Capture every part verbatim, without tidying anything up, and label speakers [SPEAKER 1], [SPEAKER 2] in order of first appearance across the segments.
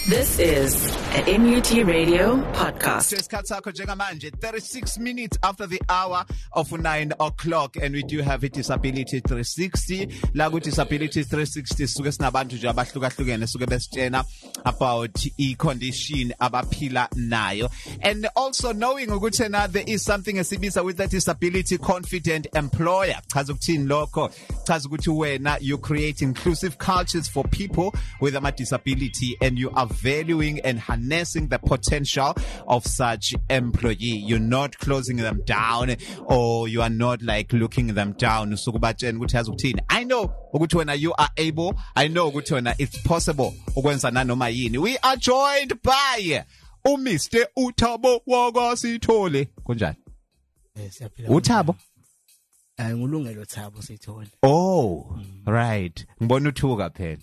[SPEAKER 1] This is an M U T Radio podcast.
[SPEAKER 2] thirty-six minutes after the hour of nine o'clock, and we do have a Disability three sixty. Lagu Disability three sixty suke sinabantu nje abahlukahlukene suke besitshena about e condition abaphila nayo, and also knowing ukuthi na there is something esibiza with that disability confident employer. Chaza ukuthini lokho? Chaza ukuthi wena you create inclusive cultures for people with a disability, and you are valuing and harnessing the potential of such employee. You're not closing them down, or you are not like looking them down. So I know when you are able, I know when it's possible. We are joined by Mister Uthabo Wakasithole. Kunjani? Uthabo?
[SPEAKER 3] Ngulungelo Thabo Sithole.
[SPEAKER 2] Oh, right. Ngibona uthuka phela.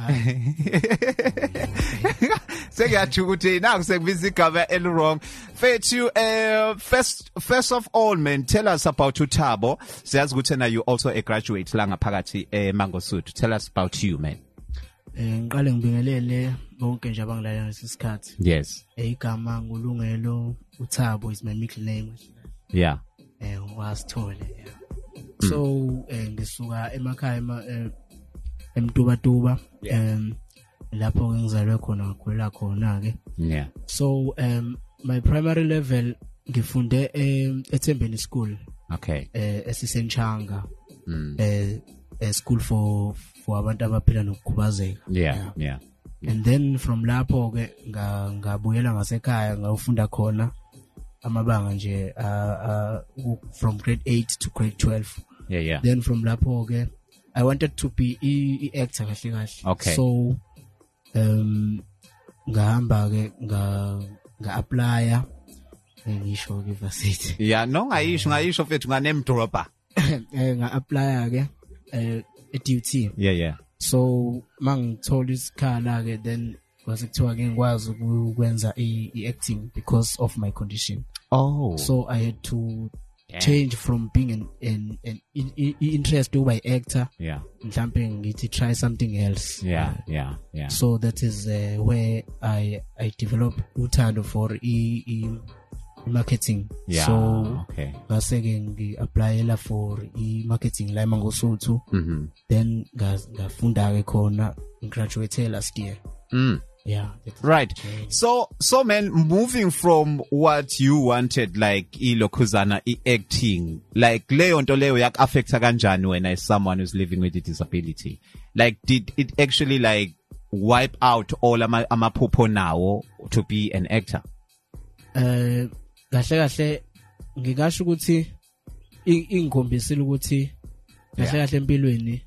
[SPEAKER 2] Sekuyathi ukuthi naku sekubiza igaba eli wrong. Fethu, uh, first first of all, man, tell us about Uthabo. Siyazi ukuthi na you also a graduate la ngaphakathi eMangosuthu. Tell us about you, man.
[SPEAKER 3] Eh ngiqale ngibingelele bonke nje abangilalela ngesikhathi.
[SPEAKER 2] Yes.
[SPEAKER 3] Igama ngulungelo Uthabo is my middle name.
[SPEAKER 2] Yeah.
[SPEAKER 3] Eh Wasithole. So ngisuka emakhaya emtubatuba um lapho ngizalwe khona ngikhulela khona ke.
[SPEAKER 2] Yeah.
[SPEAKER 3] So um my primary level ngifunde eThembeni School.
[SPEAKER 2] Okay.
[SPEAKER 3] Eh esisenchanga.
[SPEAKER 2] Mm.
[SPEAKER 3] Eh a school for for abantu abaphila nokukhubazeka.
[SPEAKER 2] Yeah, yeah.
[SPEAKER 3] And then from lapho ke ngabuyela ngasekhaya ngafunda khona amabanga nje uh, uh from grade eight to grade twelve.
[SPEAKER 2] Yeah, yeah.
[SPEAKER 3] Then from lapho ke I wanted to be a, a actor kahle kahle.
[SPEAKER 2] Okay.
[SPEAKER 3] So um ngahamba ke nga nga apply ngisho ke varsity.
[SPEAKER 2] Yeah, no ngayisho ngayisho fethu ngane dropper.
[SPEAKER 3] Eh nga apply ke eh D U T.
[SPEAKER 2] Yeah, yeah.
[SPEAKER 3] So mangithola isikhala ke then kwase kuthiwa ke ngikwazi ukwenza i acting because of my condition.
[SPEAKER 2] Oh.
[SPEAKER 3] So I had to yeah. change from being an an, an in, in, interest to by actor.
[SPEAKER 2] Yeah.
[SPEAKER 3] Jumping to try something else.
[SPEAKER 2] Yeah, yeah, yeah.
[SPEAKER 3] So that is uh, where I I developed uthando for e, e marketing.
[SPEAKER 2] Yeah.
[SPEAKER 3] So
[SPEAKER 2] okay.
[SPEAKER 3] Base ke apply la for e marketing la eMangosuthu.
[SPEAKER 2] Mhm.
[SPEAKER 3] Then ngafunda ke khona graduate last year.
[SPEAKER 2] Mm.
[SPEAKER 3] Yeah.
[SPEAKER 2] Right. So, so man, moving from what you wanted, like ilokuzana, acting, like leyo nto leyo yak affecta kanjani when as someone who's living with a disability? Like, did it actually like wipe out all ama amaphupho now to be an actor?
[SPEAKER 3] Uh, kahle kahle ngingasho ukuthi ingikhombisile ukuthi kahle kahle empilweni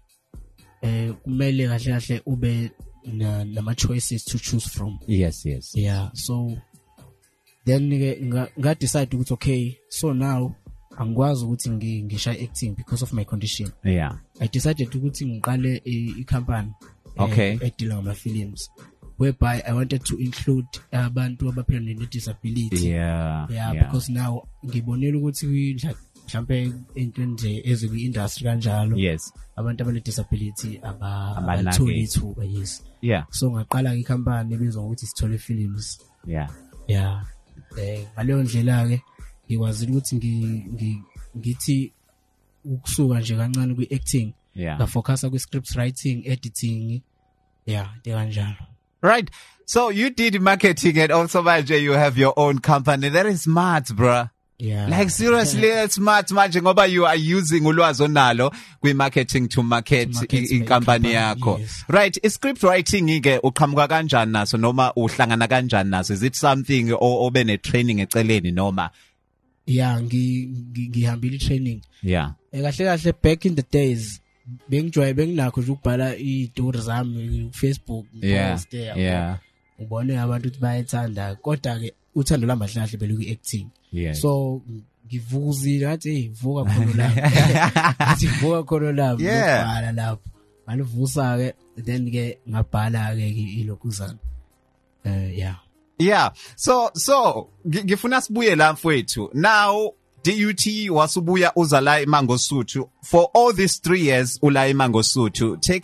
[SPEAKER 3] eh kumele kahle kahle ube na nama choices to choose from.
[SPEAKER 2] Yes, yes.
[SPEAKER 3] Yeah. So then nga decide ukuthi okay, so now angikwazi ukuthi ngisha acting because of my condition.
[SPEAKER 2] Yeah.
[SPEAKER 3] I decided ukuthi ngiqale i company
[SPEAKER 2] okay
[SPEAKER 3] edila ngama films whereby I wanted to include abantu abaphila ne disability.
[SPEAKER 2] Yeah.
[SPEAKER 3] Yeah, because now ngibonela ukuthi mhlambe into nje ezwe industry kanjalo.
[SPEAKER 2] Yes.
[SPEAKER 3] Abantu abane disability abatholi ithuba. Yes.
[SPEAKER 2] Yeah.
[SPEAKER 3] So ngaqala ke company ebizwa ukuthi Sithole Films.
[SPEAKER 2] Yeah.
[SPEAKER 3] Yeah. Eh ngaleyo ndlela ke ngikwazi ukuthi ngi ngithi ukusuka nje kancane kwi acting.
[SPEAKER 2] Yeah.
[SPEAKER 3] Nga focus ku script writing, editing. Yeah, de kanjalo.
[SPEAKER 2] Right. So you did marketing and also manje you have your own company. That is smart, bruh.
[SPEAKER 3] Yeah.
[SPEAKER 2] Like seriously, it's smart manje ngoba you are using ulwazi onalo kwi marketing to market in company yakho.
[SPEAKER 3] Yes.
[SPEAKER 2] Right, is script writing ike uqhamuka kanjani naso noma uhlangana kanjani naso? Is it something obe ne training eceleni noma?
[SPEAKER 3] Yeah, ngi ngihambile training.
[SPEAKER 2] Yeah.
[SPEAKER 3] Kahle kahle back in the days bengijoye benginakho ukubhala i-story zami ku Facebook,
[SPEAKER 2] post there. Yeah.
[SPEAKER 3] Ubone abantu ukuthi bayethanda kodwa ke uthando lamahlahle belu ku acting.
[SPEAKER 2] Yeah.
[SPEAKER 3] So ngivuzile ngathi hey vuka khona lapho. Athi vuka khona lapho ngibhala lapho. Ngalivusa ke then ke ngabhala ke ilokuzana. Uh yeah.
[SPEAKER 2] Yeah. So so ngifuna sibuye la mfowethu. Now D U T wasubuya uza la eMangosuthu for all these three years ula eMangosuthu. Take us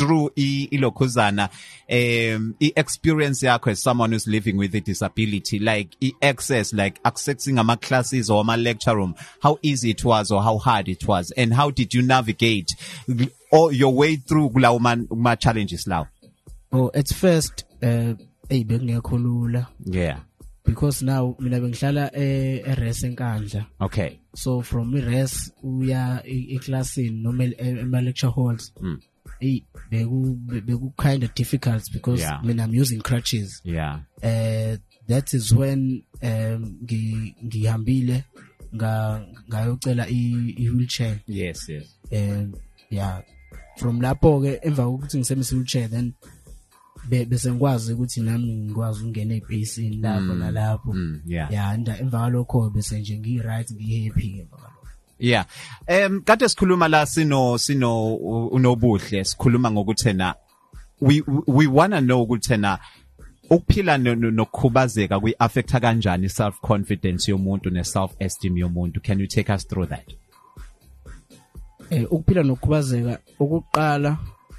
[SPEAKER 2] through i ilokhuzana um I experience yakho as someone who's living with a disability, like I access, like accessing ama classes or ama lecture room, how easy it was or how hard it was, and how did you navigate all your way through kulawo ma challenges lawo?
[SPEAKER 3] Oh, at first uh hey bengiyakhulula.
[SPEAKER 2] Yeah.
[SPEAKER 3] Because now mina bengihlala e res enkandla.
[SPEAKER 2] Okay.
[SPEAKER 3] So from res uya e classini noma ema lecture halls.
[SPEAKER 2] Mm.
[SPEAKER 3] Hey, beku beku kind of difficult because
[SPEAKER 2] yeah.
[SPEAKER 3] I mean I'm using crutches.
[SPEAKER 2] Yeah.
[SPEAKER 3] Uh that is when um ngi ngihambile nga ngayocela I wheelchair.
[SPEAKER 2] Yes, yes.
[SPEAKER 3] And yeah, from lapho ke emva kokuthi ngisebenza wheelchair then bese ngikwazi ukuthi nami ngikwazi ukungena ebhasini lapho nalapho.
[SPEAKER 2] Yeah.
[SPEAKER 3] Yeah, and emva kwalokho bese nje ngi right ngi happy emva kwalokho.
[SPEAKER 2] Yeah. Um kade sikhuluma la sino sino unobuhle sikhuluma ngokuthena we we want to know ukuthena ukuphila nokukhubazeka kwi affecta kanjani self confidence yomuntu ne self esteem yomuntu. Can you take us through that?
[SPEAKER 3] Eh ukuphila nokukhubazeka ukuqala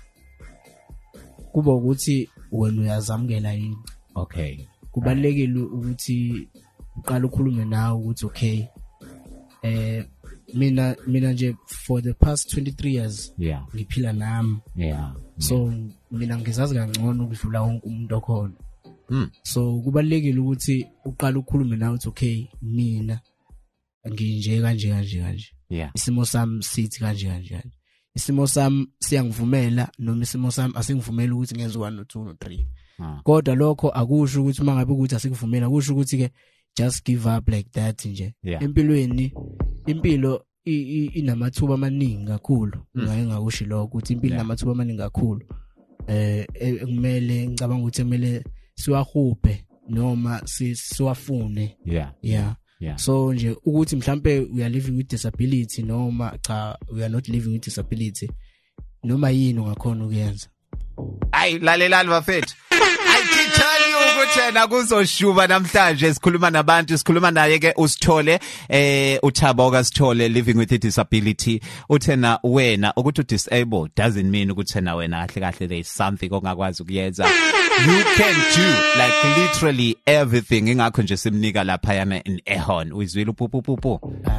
[SPEAKER 3] kuba ukuthi wena uyazamukela yini.
[SPEAKER 2] Okay.
[SPEAKER 3] Kubalekile ukuthi uqala ukukhulume nawe ukuthi okay eh mina mina nje for the past twenty-three years
[SPEAKER 2] yeah
[SPEAKER 3] ngiphila nami.
[SPEAKER 2] Yeah.
[SPEAKER 3] So mina ngizazi kangcono ukudlula wonke umuntu okhona.
[SPEAKER 2] Mm.
[SPEAKER 3] So kubalekile ukuthi uqala ukukhulume nawe ukuthi okay mina nginje kanje kanje kanje.
[SPEAKER 2] Yeah.
[SPEAKER 3] Isimo sami sithi kanje kanje kanje. Isimo sami siyangivumela noma isimo sami asingivumela ukuthi ngenze one no two no three. Kodwa lokho akusho ukuthi mangabe ukuthi asikuvumela kusho ukuthi ke just give up like that nje. Empilweni impilo inamathuba amaningi kakhulu. Ngaye ngakusho lokho ukuthi impilo inamathuba amaningi kakhulu. Eh kumele ngicabanga ukuthi kumele siwahuphe noma siwafune.
[SPEAKER 2] Yeah.
[SPEAKER 3] Yeah.
[SPEAKER 2] Yeah.
[SPEAKER 3] So nje ukuthi mhlambe we are living with disability noma cha we are not living with disability noma yini ungakhona ukuyenza.
[SPEAKER 2] Ay lalelani bafethu. I did tell you ukuthi na kuzoshuba namhlanje sikhuluma nabantu sikhuluma naye ke uSithole eh uThaboka Sithole living with a disability. Uthena wena ukuthi disabled doesn't mean ukuthi na wena kahle kahle there is something ongakwazi ukuyenza. You can do like literally everything. Ingakho nje simnika lapha yana in ehon uyizwile upupupupu.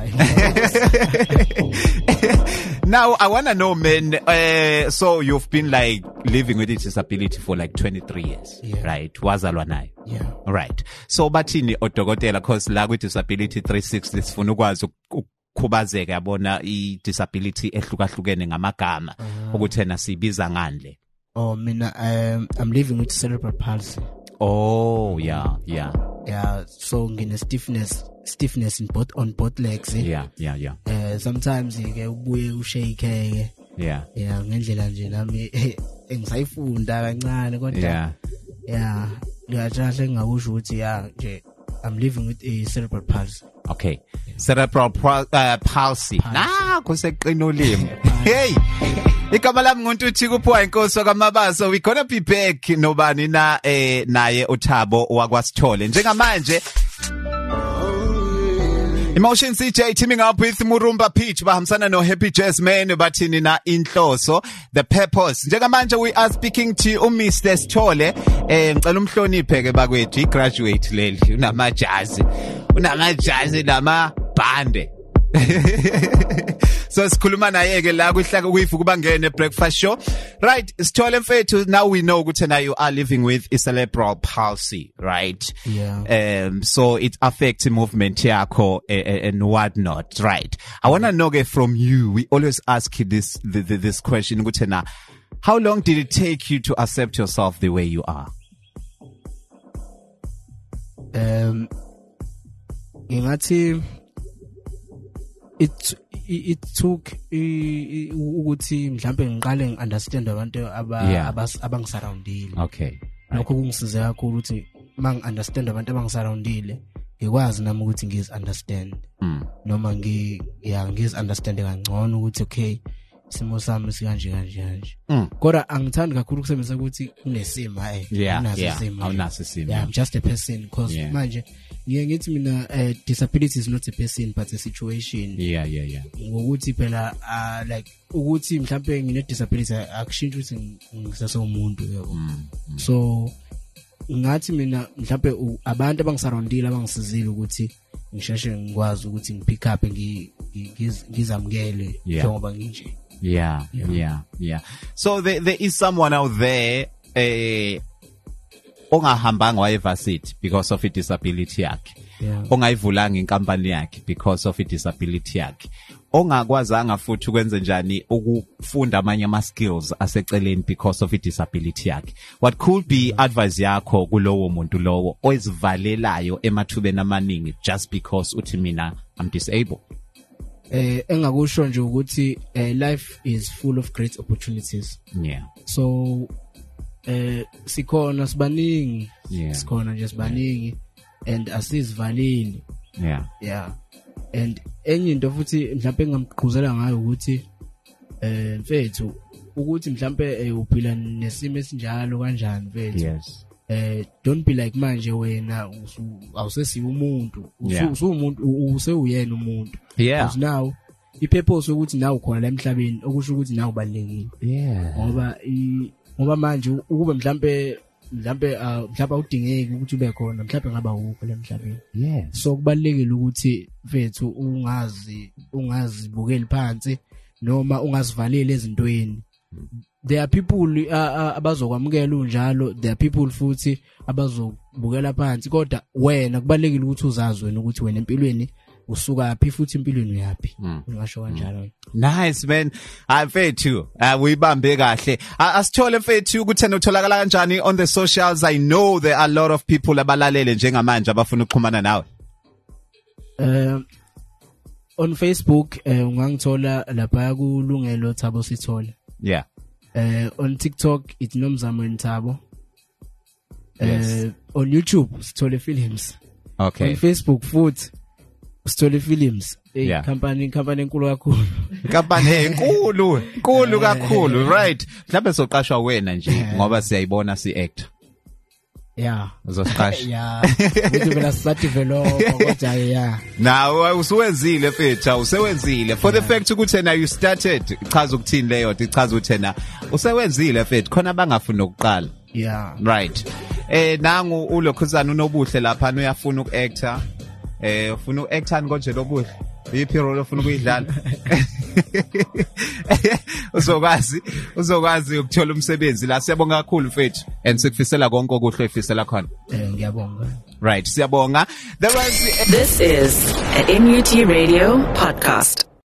[SPEAKER 2] Now I want to know man uh, so you've been like living with a disability for like twenty-three years,
[SPEAKER 3] yeah.
[SPEAKER 2] Right? Wazalwa nayo.
[SPEAKER 3] Yeah.
[SPEAKER 2] Right. So bathini odokotela cause la ku disability three sixty sifuna ukwazi ukukhubazeka yabona I disability ehlukahlukene ngamagama ukuthena sibiza ngandle.
[SPEAKER 3] Oh mina um, I'm living with cerebral palsy.
[SPEAKER 2] Oh yeah, yeah.
[SPEAKER 3] Yeah, so ngine stiffness stiffness in both on both legs. Eh?
[SPEAKER 2] Yeah, yeah, yeah.
[SPEAKER 3] Uh, sometimes ke ubuye ushake ke.
[SPEAKER 2] Yeah.
[SPEAKER 3] Yeah, ngendlela nje nami engisayifunda kancane kodwa.
[SPEAKER 2] Yeah.
[SPEAKER 3] Yeah, ngiyajahle ngakusho ukuthi yeah nje I'm living with a cerebral palsy.
[SPEAKER 2] Okay. Cerebral uh, palsy. Nah, kuseqina ulimi. Hey. Igama lami nguNtuthi kuphiwa inkosi kaMabaso. We gonna be back nobani na eh naye uThabo wakwaSithole. Njengamanje Emotion C J teaming up with Murumba Peach bahambisana no Happy Jasmine bathini na inhloso the purpose. Njengamanje we are speaking to uMister Sithole eh ngicela umhloniphe ke bakwethu I graduate leli unamajazi unamajazi nama bande. So sikhuluma naye ke la kuhlaka kuyifu kubangene breakfast show. Right, Sithole mfethu, now we know ukuthi na you are living with a cerebral palsy, right?
[SPEAKER 3] Yeah.
[SPEAKER 2] Um so it affects movement yakho and what not, right? I want to know ke from you. We always ask you this the, the, this question ukuthi na how long did it take you to accept yourself the way you are?
[SPEAKER 3] Um ngingathi it it took ukuthi mhlambe ngiqale ngiunderstand abantu abangisurroundile.
[SPEAKER 2] Okay.
[SPEAKER 3] Lokho kungisize kakhulu ukuthi mang understand abantu abangisurroundile ngikwazi nami ukuthi ngiz understand. Noma ngi yeah ngiz understand kangcono ukuthi okay isimo sami sikanje kanje kanje. Kodwa angithandi kakhulu ukusebenzisa ukuthi unesimo eh
[SPEAKER 2] awunaso isimo.
[SPEAKER 3] Yeah, I'm just a person because manje ngiye ngithi mina uh, disability is not a person but a situation.
[SPEAKER 2] Yeah, yeah, yeah.
[SPEAKER 3] Ngokuthi phela uh, like ukuthi mhlambe ngine disability akushintsha ukuthi ngisase umuntu yabo. So ngathi mina mhlambe abantu abangisurroundile abangisizile ukuthi ngisheshe ngikwazi ukuthi ngipick up ngizamkele njengoba nginje.
[SPEAKER 2] Yeah, yeah, yeah, yeah. So there, there is someone out there eh ongahambanga wayevarsity because of a disability yakhe.
[SPEAKER 3] Yeah.
[SPEAKER 2] Ongayivulanga inkampani yakhe because of a disability yakhe. Ongakwazanga futhi ukwenza njani ukufunda amanye ama skills aseceleni because of a disability yakhe. What could be advice yakho kulowo muntu lowo oyizivalelayo emathubeni amaningi just because uthi mina I'm disabled?
[SPEAKER 3] Eh engakusho nje ukuthi life is full of great opportunities.
[SPEAKER 2] Yeah.
[SPEAKER 3] So eh sikhona sibaningi,
[SPEAKER 2] yeah.
[SPEAKER 3] sikhona nje sibaningi and asizivaleli.
[SPEAKER 2] Yeah.
[SPEAKER 3] Yeah. And enye into futhi mhlawumbe engamgquzela ngayo ukuthi eh mfethu ukuthi mhlawumbe uphila nesimo esinjalo kanjani mfethu.
[SPEAKER 2] Yes.
[SPEAKER 3] Eh don't be like manje wena awusesi umuntu
[SPEAKER 2] Yeah.
[SPEAKER 3] usumuntu usewuyena umuntu.
[SPEAKER 2] Yeah.
[SPEAKER 3] Because now ipurpose ukuthi nawe ukhona la emhlabeni okusho ukuthi nawe ubalekile.
[SPEAKER 2] Yeah.
[SPEAKER 3] Ngoba ngoba manje ukube mhlambe mhlambe mhlawumbe udingeki ukuthi ube khona mhlawumbe ngaba ukho la emhlabeni.
[SPEAKER 2] Yes.
[SPEAKER 3] So kubalekile ukuthi mfethu ungazi ungazi bukeli phansi noma ungazivaleli ezintweni. There are people abazokwamukela unjalo, there are people futhi abazobukela phansi kodwa wena kubalekile ukuthi uzazi wena ukuthi wena empilweni usuka phi futhi empilweni uyapi. Ngisho kanjalo.
[SPEAKER 2] Nice man. I mfethu uyibambe kahle. Asithole mfethu ukuthi utholakala kanjani on the socials. I know there are a lot of people abalalele njengamanje abafuna ukuxhumana nawe.
[SPEAKER 3] Um on Facebook ungangithola lapha kulungelo Thabo Sithole.
[SPEAKER 2] Yeah.
[SPEAKER 3] Uh, on TikTok it's Nomzamo Ntabo.
[SPEAKER 2] Yes.
[SPEAKER 3] Uh, on YouTube Sithole Films.
[SPEAKER 2] Okay.
[SPEAKER 3] On Facebook futhi Sithole Films. Hey,
[SPEAKER 2] Yeah.
[SPEAKER 3] company company enkulu kakhulu.
[SPEAKER 2] Inkampani enkulu, enkulu kakhulu, right? Mhlawumbe soqashwa wena nje ngoba siyayibona si actor.
[SPEAKER 3] Yeah.
[SPEAKER 2] Uzosiqasha.
[SPEAKER 3] Yeah. Ukuthi mina sisadevelop kodwa yeah.
[SPEAKER 2] Now usuwenzile mfethu, usewenzile. For the fact ukuthi na you started, ichaza ukuthini leyo, ichaza ukuthi na usewenzile mfethu, khona abangafuna ukuqala.
[SPEAKER 3] Yeah.
[SPEAKER 2] Right. Eh nangu ulokhuzana unobuhle lapha uyafuna ukuactor. Eh ufuna ukuactor konje lobuhle. Yiphi role ofuna ukuyidlala? Uzokwazi, uzokwazi ukuthola umsebenzi la. Siyabonga kakhulu mfethu and sikufisela konke okuhle efisela khona.
[SPEAKER 3] Eh ngiyabonga.
[SPEAKER 2] Right, siyabonga. There was
[SPEAKER 1] This is a N U T Radio podcast.